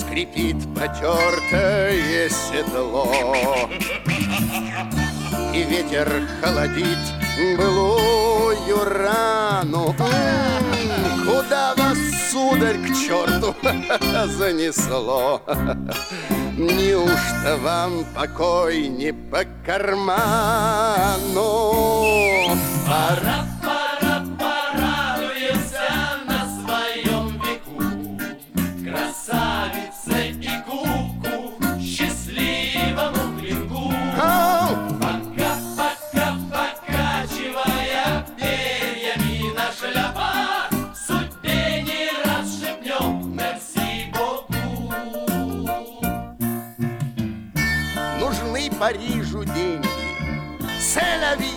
скрипит потертое седло, и ветер холодит былую рану. Куда вас, сударь, к черту занесло? Неужто вам покой не по карману? Пора, пора, порадуемся на своем веку, красавице и куку, счастливому клинку. Пока, пока, покачивая перьями на шляпах, судьбе не раз шепнем мерси боку. Нужны Парижу деньги, c'est-la-vie.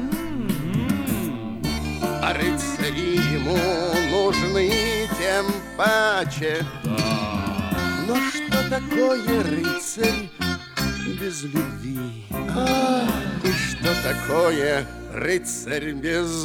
А рыцари ему нужны тем паче. Но что такое рыцарь без любви? И что такое рыцарь без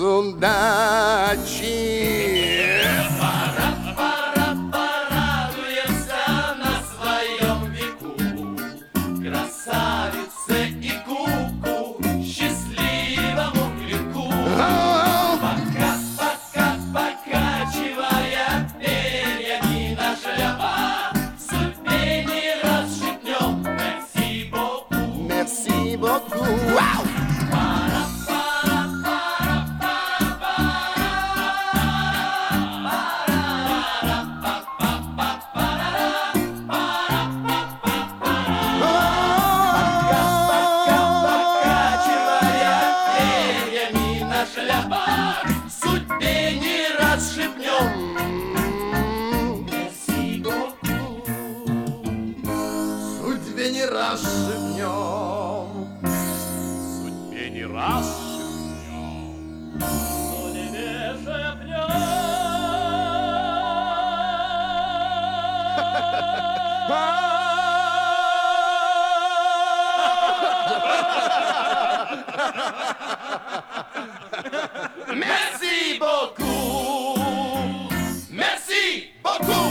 удачи? Пора, пора, порадуемся на своем веку, красавице и куку, счастливому клинку. Пока, пока, покачивая перьями на шляпах, судьбе не раз шепнем мерси боку. Merci beaucoup. Пора, пора, пора, покачивая перьями на шляпах, судьбе не раз шепнем мерси боку. Судьбе не раз шепнем. Судьбе не раз шепнем. Merci beaucoup. Merci beaucoup.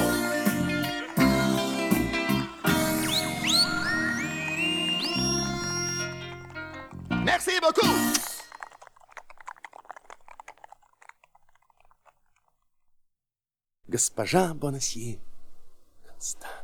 Merci beaucoup. Госпожа Бонасье Констанс.